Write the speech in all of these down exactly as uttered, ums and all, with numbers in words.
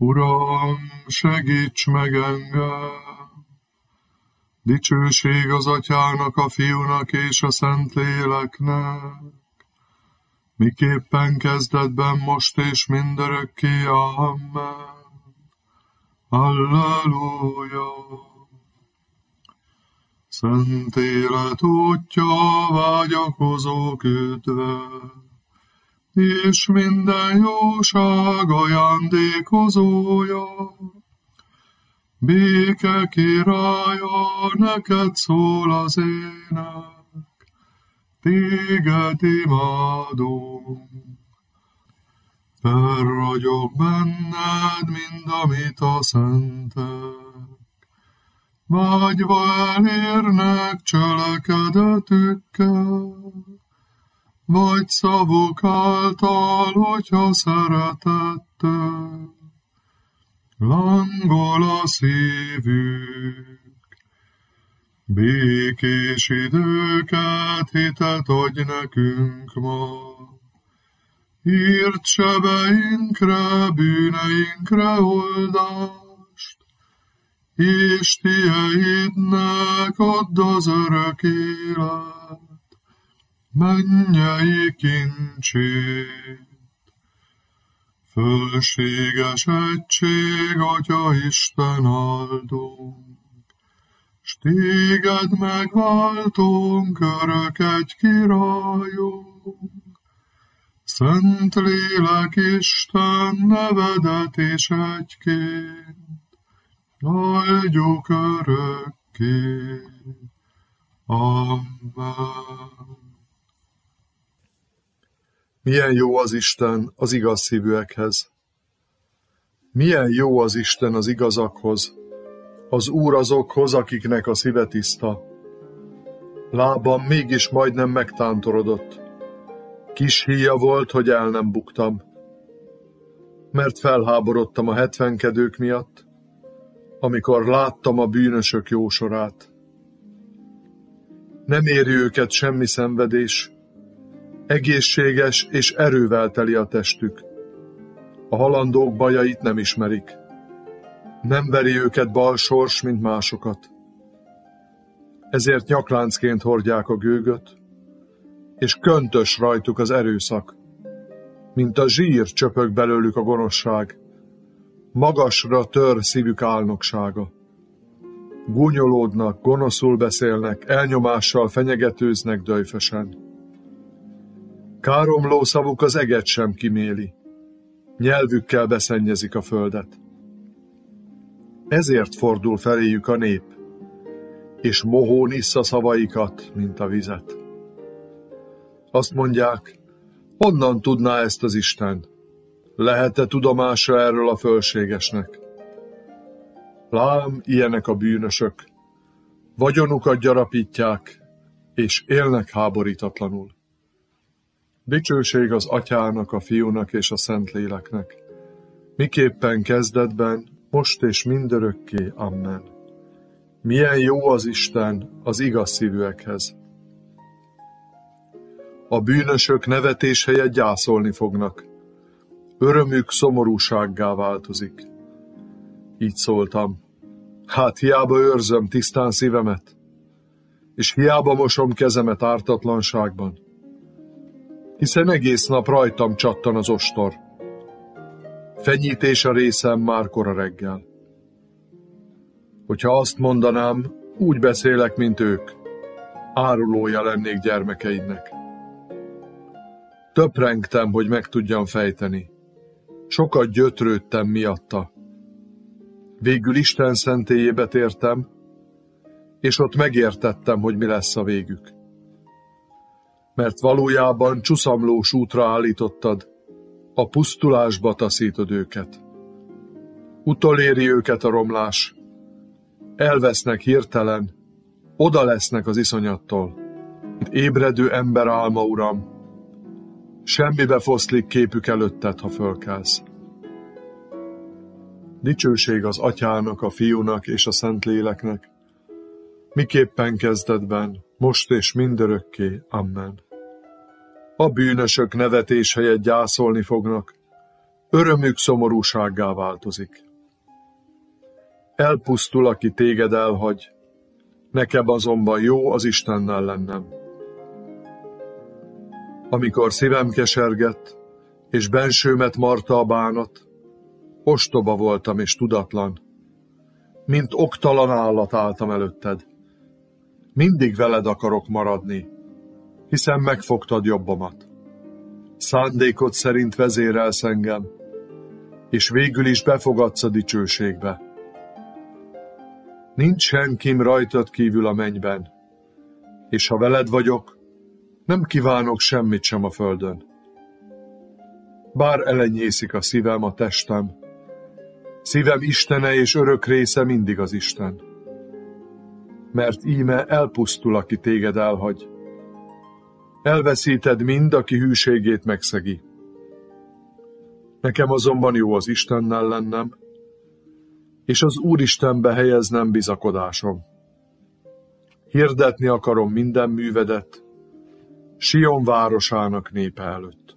Uram, segíts meg engem! Dicsőség az Atyának, a Fiúnak és a Szentléleknek, miképpen kezdetben, most és mindörökké. Amen. Halleluja! Szent élet útja, vágyakozók üdve, és minden jóság ajándékozója. Béke királya, neked szól az ének, téged imádunk. Felragyog benned mind, amit a szentek vágyva elérnek cselekedetükkel, vagy szavuk által, hogyha szeretettel lángol a szívük. Békés időket, hitet adj nekünk ma, írt sebeinkre, bűneinkre oldást, és tieidnek add az örök élet mennyei kincsét. Fölséges egység, Atya Isten áldunk, s téged megváltunk, örök egy királyunk. Szent Lélek Isten, nevedet és egyként áldjuk örökké. Amen. Milyen jó az Isten az igaz szívűekhez. Milyen jó az Isten az igazakhoz, az Úr azokhoz, akiknek a szíve tiszta. Lábam mégis majdnem megtántorodott. Kis híja volt, hogy el nem buktam, mert felháborodtam a hetvenkedők miatt, amikor láttam a bűnösök jósorát. Nem éri őket semmi szenvedés, egészséges és erővel teli a testük. A halandók bajait nem ismerik. Nem veri őket bal sors, mint másokat. Ezért nyakláncként hordják a gőgöt, és köntös rajtuk az erőszak. Mint a zsír csöpög belőlük a gonoszság, magasra tör szívük álnoksága. Gúnyolódnak, gonoszul beszélnek, elnyomással fenyegetőznek döjfösen. Káromló szavuk az eget sem kiméli, nyelvükkel beszennyezik a földet. Ezért fordul feléjük a nép, és mohón issza szavaikat, mint a vizet. Azt mondják, honnan tudná ezt az Isten? Lehet-e tudomása erről a fölségesnek? Lám, ilyenek a bűnösök, vagyonukat gyarapítják, és élnek háborítatlanul. Dicsőség az Atyának, a Fiúnak és a Szentléleknek, miképpen kezdetben, most és mindörökké. Amen. Milyen jó az Isten az igaz szívűekhez. A bűnösök nevetés helyett gyászolni fognak, örömük szomorúsággá változik. Így szóltam, hát hiába őrzöm tisztán szívemet, és hiába mosom kezemet ártatlanságban, hiszen egész nap rajtam csattan az ostor. Fenyítés a részem már kora reggel. Hogyha azt mondanám, úgy beszélek, mint ők, árulója lennék gyermekeidnek. Töprengtem, hogy meg tudjam fejteni. Sokat gyötrődtem miatta. Végül Isten szentélyébe tértem, és ott megértettem, hogy mi lesz a végük. Mert valójában csuszamlós útra állítottad, a pusztulásba taszítod őket. Utoléri őket a romlás, elvesznek hirtelen, oda lesznek az iszonyattól. Ébredő ember álma, Uram, semmibe foszlik képük előtted, ha fölkelsz. Dicsőség az Atyának, a Fiúnak és a Szentléleknek, miképpen kezdetben, most és mindörökké. Amen. A bűnösök nevetés helyett gyászolni fognak, örömük szomorúsággá változik. Elpusztul, aki téged elhagy, nekem azonban jó az Istennel lennem. Amikor szívem kesergett, és bensőmet marta a bánat, ostoba voltam és tudatlan, mint oktalan állat álltam előtted. Mindig veled akarok maradni, hiszen megfogtad jobbamat. Szándékod szerint vezérelsz engem, és végül is befogadsz a dicsőségbe. Nincs senkim rajtad kívül a mennyben, és ha veled vagyok, nem kívánok semmit sem a földön. Bár elenyészik a szívem, a testem, szívem istene és örök része mindig az Isten. Mert íme elpusztul, aki téged elhagy. Elveszíted mind, aki hűségét megszegi. Nekem azonban jó az Istennel lennem, és az Úristenbe helyeznem bizakodásom. Hirdetni akarom minden művedet, Sion városának népe előtt.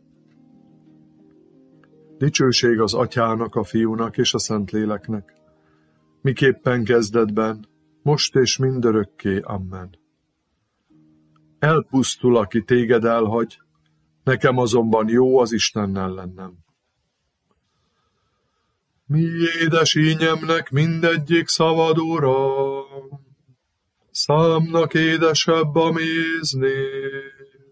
Dicsőség az Atyának, a Fiúnak és a Szentléleknek, miképpen kezdetben, most és mindörökké. Amen. Elpusztul, aki téged elhagy, nekem azonban jó az Istennel lennem. Mi édes ínyemnek mindegyik szavad, Uram, számnak édesebb a méznél.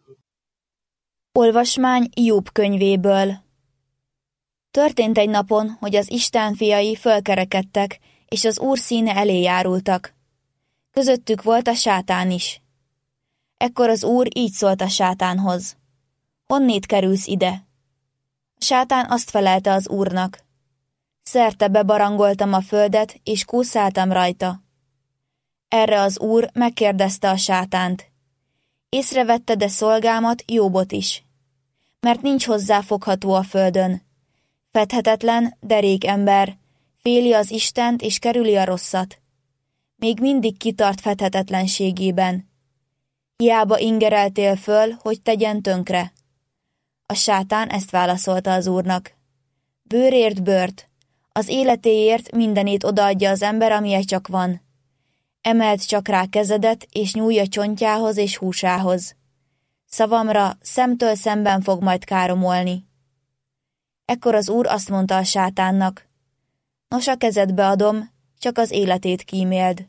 Olvasmány Jobb könyvéből. Történt egy napon, hogy az Isten fiai fölkerekedtek, és az Úr színe elé járultak. Közöttük volt a sátán is. Ekkor az Úr így szólt a sátánhoz: Honnét kerülsz ide? A sátán azt felelte az Úrnak: Szerte bebarangoltam a földet, és kúszáltam rajta. Erre az Úr megkérdezte a sátánt: Észrevette-e szolgámat, Jobbot is? Mert nincs hozzá fogható a földön. Fedhetetlen, derék ember, féli az Istent és kerüli a rosszat. Még mindig kitart fedhetetlenségében. Hiába ingereltél föl, hogy tegyen tönkre. A sátán ezt válaszolta az Úrnak: Bőrért bőrt, az életéért mindenét odaadja az ember, amilyen csak van. Emeld csak rá kezedet, és nyújj a csontjához és húsához. Szavamra szemtől szemben fog majd káromolni. Ekkor az Úr azt mondta a sátánnak: Nos, a kezedbe adom, csak az életét kíméld.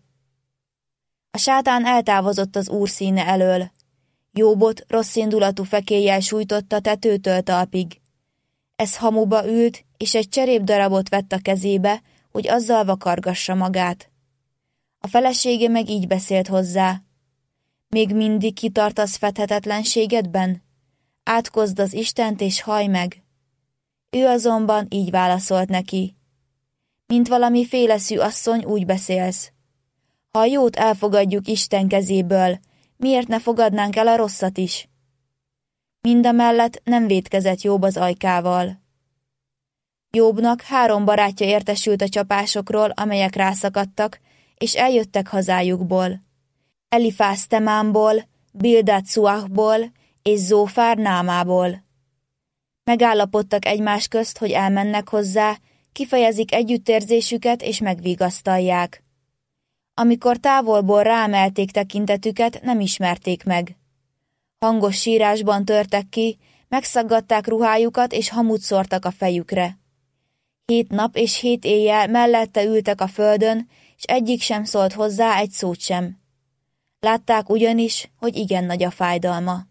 A sátán eltávozott az Úr színe elől. Jobbot rosszindulatú fekéllyel sújtotta tetőtől talpig. Ez hamuba ült, és egy cserépdarabot vett a kezébe, hogy azzal vakargassa magát. A felesége meg így beszélt hozzá: Még mindig kitartasz fedhetetlenségedben? Átkozd az Istent és hallj meg! Ő azonban így válaszolt neki: Mint valami féleszű asszony úgy beszélsz. Ha a jót elfogadjuk Isten kezéből, miért ne fogadnánk el a rosszat is? Mindamellett nem vétkezett Jobb az ajkával. Jobbnak három barátja értesült a csapásokról, amelyek rászakadtak, és eljöttek hazájukból: Elifáz Temámból, Bildad Szuachból és Zófár Námából. Megállapodtak egymás közt, hogy elmennek hozzá, kifejezik együttérzésüket és megvigasztalják. Amikor távolból ráemelték tekintetüket, nem ismerték meg. Hangos sírásban törtek ki, megszaggatták ruhájukat és hamut szórtak a fejükre. Hét nap és hét éjjel mellette ültek a földön, és egyik sem szólt hozzá egy szót sem. Látták ugyanis, hogy igen nagy a fájdalma.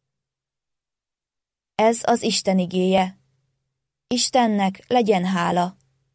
Ez az Isten igéje. Istennek legyen hála.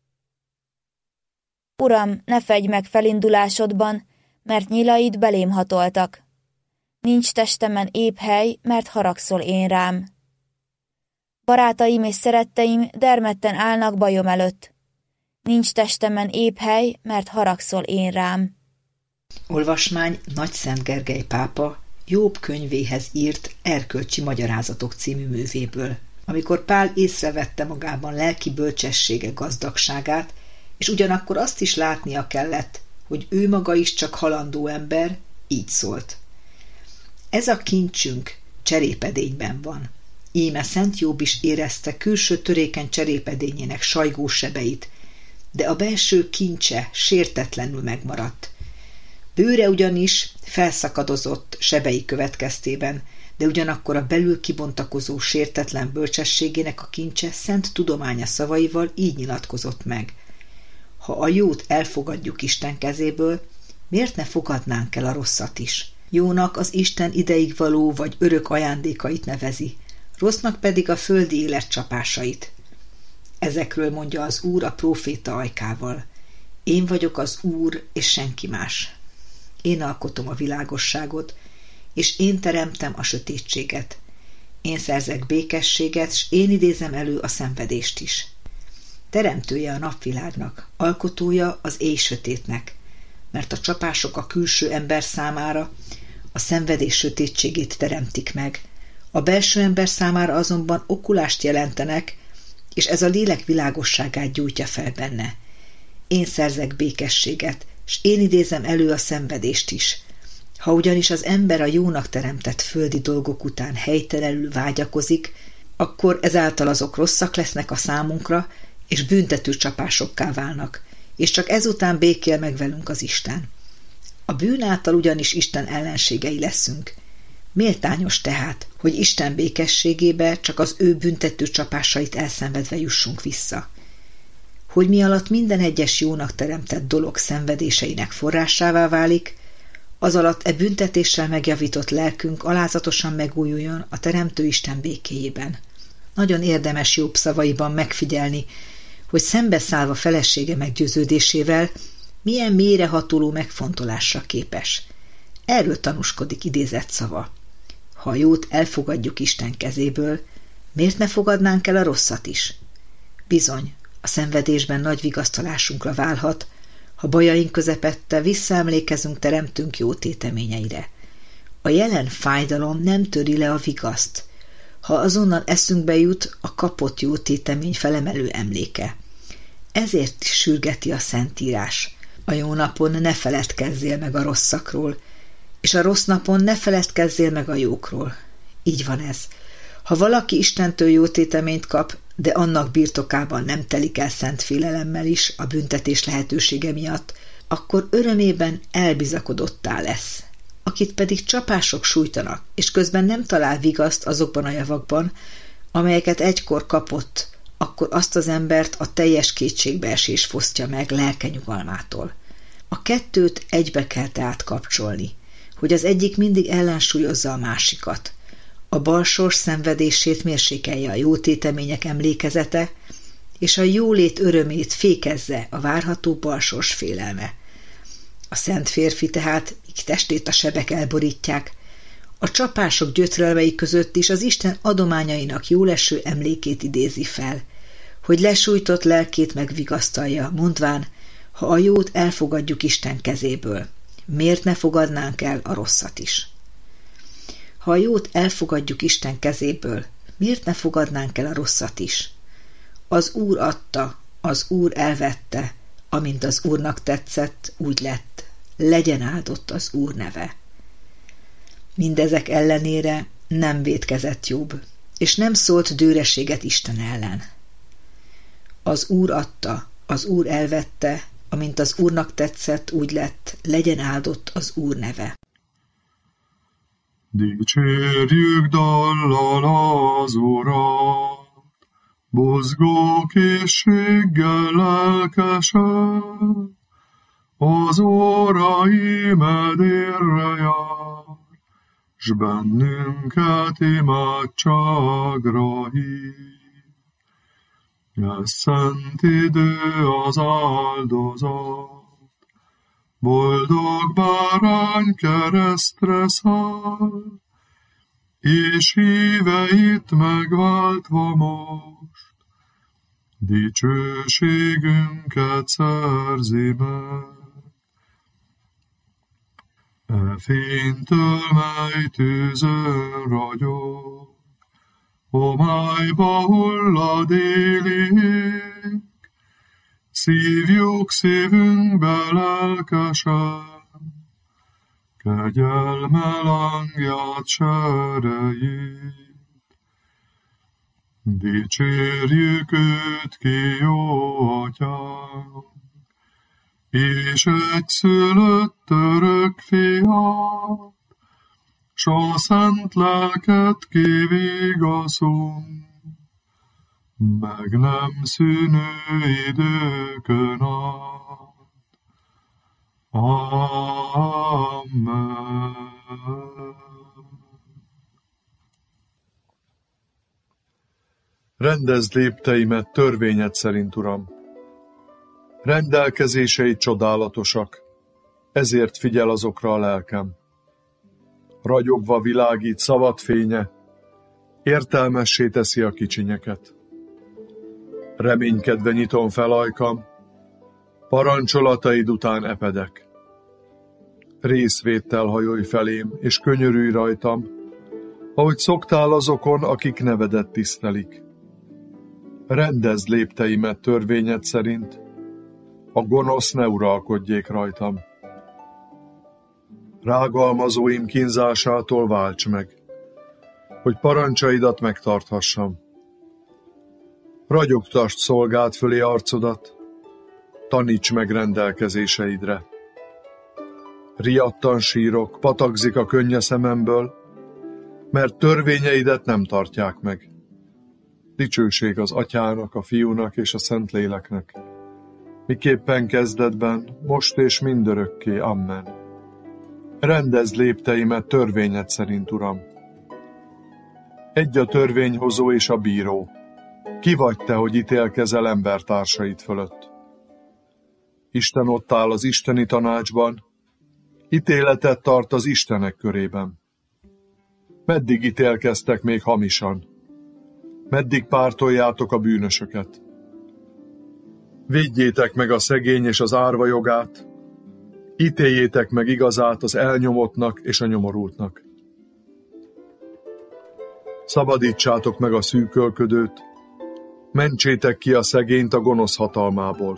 Uram, ne fegy meg felindulásodban, mert nyilaid belém hatoltak. Nincs testemen épp hely, mert haragszol én rám. Barátaim és szeretteim dermedten állnak bajom előtt. Nincs testemen épp hely, mert haragszol én rám. Olvasmány Nagyszent Gergely pápa Jobb könyvéhez írt Erkölcsi magyarázatok című művéből, amikor Pál észrevette magában lelki bölcsessége gazdagságát, és ugyanakkor azt is látnia kellett, hogy ő maga is csak halandó ember, így szólt: Ez a kincsünk cserépedényben van. Íme Szent Jobb is érezte külső törékeny cserépedényének sajgó sebeit, de a belső kincse sértetlenül megmaradt. Bőre ugyanis felszakadozott sebei következtében, de ugyanakkor a belül kibontakozó sértetlen bölcsességének a kincse szent tudománya szavaival így nyilatkozott meg. Ha a jót elfogadjuk Isten kezéből, miért ne fogadnánk el a rosszat is? Jónak az Isten ideig való vagy örök ajándékait nevezi, rossznak pedig a földi élet csapásait. Ezekről mondja az Úr a próféta ajkával. Én vagyok az Úr, és senki más. Én alkotom a világosságot, és én teremtem a sötétséget. Én szerzek békességet, s én idézem elő a szenvedést is. Teremtője a napvilágnak, alkotója az éj sötétnek, mert a csapások a külső ember számára a szenvedés sötétségét teremtik meg, a belső ember számára azonban okulást jelentenek, és ez a lélek világosságát gyújtja fel benne. Én szerzek békességet, s én idézem elő a szenvedést is. Ha ugyanis az ember a jónak teremtett földi dolgok után helytelenül vágyakozik, akkor ezáltal azok rosszak lesznek a számunkra, és büntető csapásokká válnak, és csak ezután békél meg velünk az Isten. A bűn által ugyanis Isten ellenségei leszünk. Méltányos tehát, hogy Isten békességébe csak az ő büntető csapásait elszenvedve jussunk vissza. Hogy mi alatt minden egyes jónak teremtett dolog szenvedéseinek forrásává válik, az alatt e büntetéssel megjavított lelkünk alázatosan megújuljon a Teremtő Isten békéjében. Nagyon érdemes Jobb szavaiban megfigyelni, hogy szembeszállva felesége meggyőződésével milyen mélyrehatoló megfontolásra képes. Erről tanúskodik idézett szava. Ha a jót elfogadjuk Isten kezéből, miért ne fogadnánk el a rosszat is? Bizony, a szenvedésben nagy vigasztalásunkra válhat, ha bajaink közepette visszaemlékezünk teremtünk jó téteményeire. A jelen fájdalom nem töri le a vigaszt, ha azonnal eszünkbe jut a kapott jó tétemény felemelő emléke. Ezért is sürgeti a Szentírás. A jó napon ne feledkezzél meg a rosszakról, és a rossz napon ne feledkezzél meg a jókról. Így van ez. Ha valaki Istentől jó téteményt kap, de annak birtokában nem telik el szent félelemmel is a büntetés lehetősége miatt, akkor örömében elbizakodottá lesz. Akit pedig csapások sújtanak, és közben nem talál vigaszt azokban a javakban, amelyeket egykor kapott, akkor azt az embert a teljes kétségbeesés fosztja meg lelke nyugalmától. A kettőt egybe kell tehát kapcsolni, hogy az egyik mindig ellensúlyozza a másikat. A balsors szenvedését mérsékelje a jó tétemények emlékezete, és a jólét örömét fékezze a várható balsors félelme. A szent férfi tehát, míg testét a sebek elborítják, a csapások gyötrelmei között is az Isten adományainak jóleső emlékét idézi fel, hogy lesújtott lelkét megvigasztalja, mondván, ha a jót elfogadjuk Isten kezéből, miért ne fogadnánk el a rosszat is? Ha a jót elfogadjuk Isten kezéből, miért ne fogadnánk el a rosszat is? Az Úr adta, az Úr elvette, amint az Úrnak tetszett, úgy lett. Legyen áldott az Úr neve. Mindezek ellenére nem vétkezett Jobb, és nem szólt dőreséget Isten ellen. Az Úr adta, az Úr elvette, amint az Úrnak tetszett, úgy lett. Legyen áldott az Úr neve. Dicsérjük dallal az Urat, buzgó készséggel lelkesen, az óra imedérre jár, s bennünket imádságra hív. Ez szent idő az áldozat, boldog bárány keresztre száll, és híveit megváltva most, dicsőségünket szerzi meg. E fénytől, mely tűzön ragyog, homályba hullad éli ég, szívjuk szívünkbe lelkesen, kegyelme lángját serejét. Dicsérjük őt ki, jó atyánk, és egyszülött örök fiát, s a szent lelket kivigaszunk, meg nem szűnő időkön át. Amen. Rendezd lépteimet törvényed szerint, Uram. Rendelkezései csodálatosak, ezért figyel azokra a lelkem. Ragyogva világít szavad fénye, értelmessé teszi a kicsinyeket. Reménykedve nyitom fel ajkam, parancsolataid után epedek. Részvéttel hajolj felém, és könyörülj rajtam, ahogy szoktál azokon, akik nevedet tisztelik. Rendezd lépteimet törvényed szerint, a gonosz ne uralkodjék rajtam. Rágalmazóim kínzásától válts meg, hogy parancsaidat megtarthassam. Ragyogtasd szolgád fölé arcodat, taníts meg rendelkezéseidre. Riadtan sírok, patakzik a könnye szememből, mert törvényeidet nem tartják meg. Dicsőség az Atyának, a Fiúnak és a Szentléleknek, miképpen kezdetben, most és mindörökké. Amen. Rendezd lépteimet törvényed szerint, Uram. Egy a törvényhozó és a bíró. Ki vagy te, hogy ítélkezel embertársait fölött? Isten ott áll az isteni tanácsban, ítéletet tart az istenek körében. Meddig ítélkeztek még hamisan? Meddig pártoljátok a bűnösöket? Védjétek meg a szegény és az árva jogát, ítéljétek meg igazát az elnyomottnak és a nyomorultnak. Szabadítsátok meg a szűkölködőt, mentsétek ki a szegényt a gonosz hatalmából.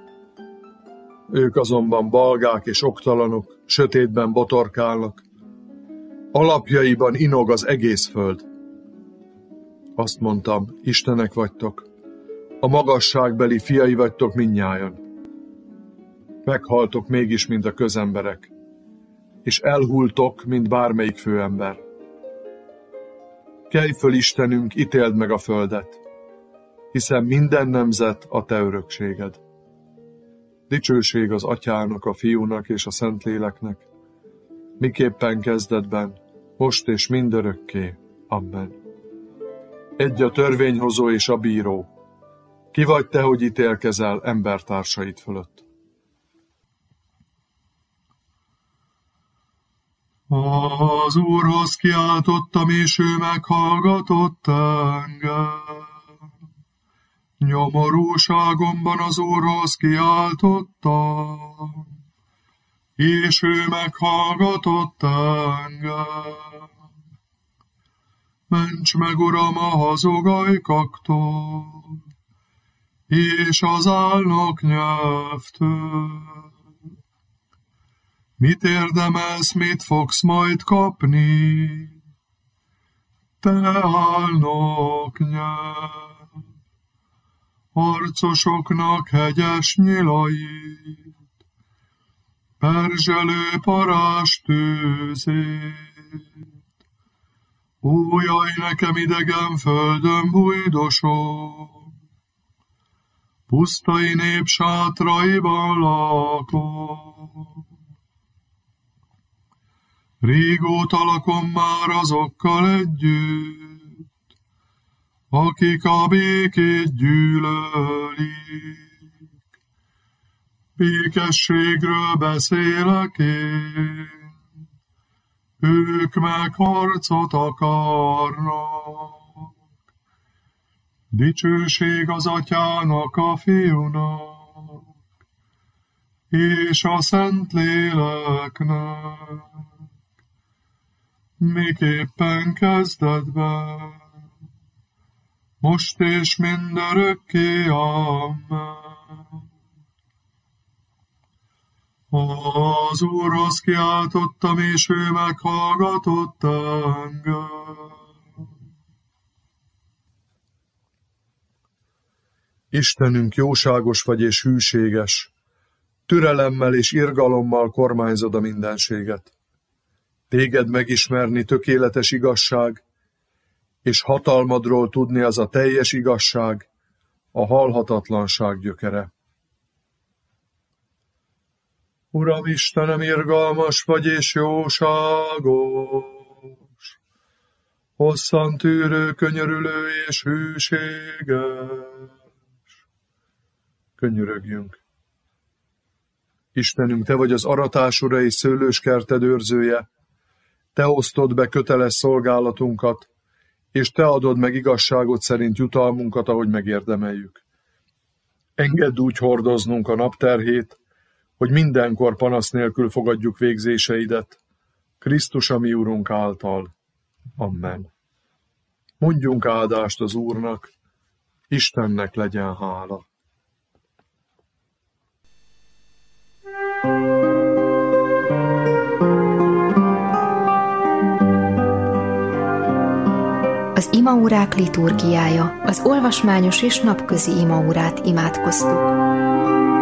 Ők azonban balgák és oktalanok, sötétben botorkálnak, alapjaiban inog az egész föld. Azt mondtam, istenek vagytok, a magasságbeli fiai vagytok mindnyájan. Meghaltok mégis, mint a közemberek, és elhultok, mint bármelyik főember. Kelj föl, Istenünk, ítéld meg a földet, hiszen minden nemzet a te örökséged. Dicsőség az Atyának, a Fiúnak és a Szentléleknek, miképpen kezdetben, most és mindörökké. Amen. Egy a törvényhozó és a bíró. Ki vagy te, hogy ítélkezel embertársait fölött? Az Úrhoz kiáltottam, és ő meghallgatott engem. Nyomorúságomban az Úrhoz kiáltottam, és ő meghallgatott engem. Ments meg, Uram, a hazugajkaktól, és az álnok nyelvtől. Mit érdemelsz, mit fogsz majd kapni? Te álnok nyelv, harcosoknak hegyes nyilait, perzselő parázs tőzét. Ó, jaj, nekem idegen földön bújdosok, pusztai nép sátraiban lakok. Régóta lakom már azokkal együtt, akik a békét gyűlölik. Békességről beszélek én, ők meg harcot akarnak. Dicsőség az Atyának, a Fiúnak, és a Szentléleknek, miképpen kezdetben, most és mindörökké. Amen. Az Úrhoz kiáltottam, és ő meghallgatott engem. Istenünk, jóságos vagy és hűséges, türelemmel és irgalommal kormányzod a mindenséget. Téged megismerni tökéletes igazság, és hatalmadról tudni az a teljes igazság, a halhatatlanság gyökere. Uram Istenem, irgalmas vagy és jóságos, hosszan tűrő, könyörülő és hűséges. Könyörögjünk. Istenünk, Te vagy az aratás ura és szőlőskerted őrzője, Te osztod be köteles szolgálatunkat, és Te adod meg igazságot szerint jutalmunkat, ahogy megérdemeljük. Engedd úgy hordoznunk a napterhét, hogy mindenkor panasz nélkül fogadjuk végzéseidet, Krisztus a mi Urunk által. Amen. Mondjunk áldást az Úrnak, Istennek legyen hála. Az imaórák liturgiája, az olvasmányos és napközi imaórát imádkoztuk.